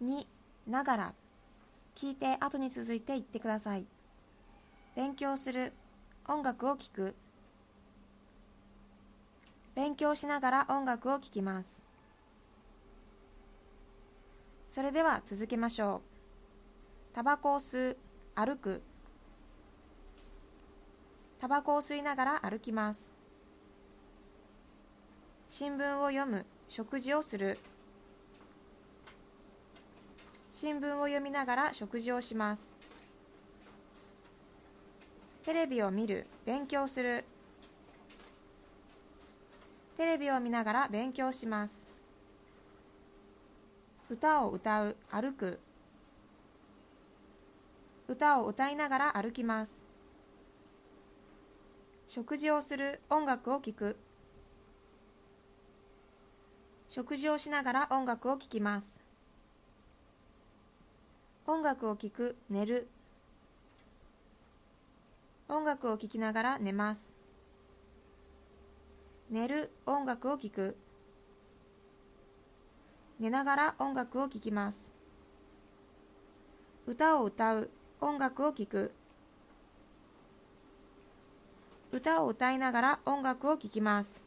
2、ながら。聞いて後に続いて言ってください。勉強する、音楽を聴く。勉強しながら音楽を聴きます。それでは続けましょう。タバコを吸う、歩く。タバコを吸いながら歩きます。新聞を読む、食事をする。新聞を読みながら食事をします。テレビを見る、勉強する。テレビを見ながら勉強します。歌を歌う、歩く。歌を歌いながら歩きます。食事をする、音楽を聴く。食事をしながら音楽を聴きます。音楽を聴く、寝る。音楽を聴きながら寝ます。寝る、音楽を聴く。寝ながら音楽を聴きます。歌を歌う、音楽を聴く。歌を歌いながら音楽を聴きます。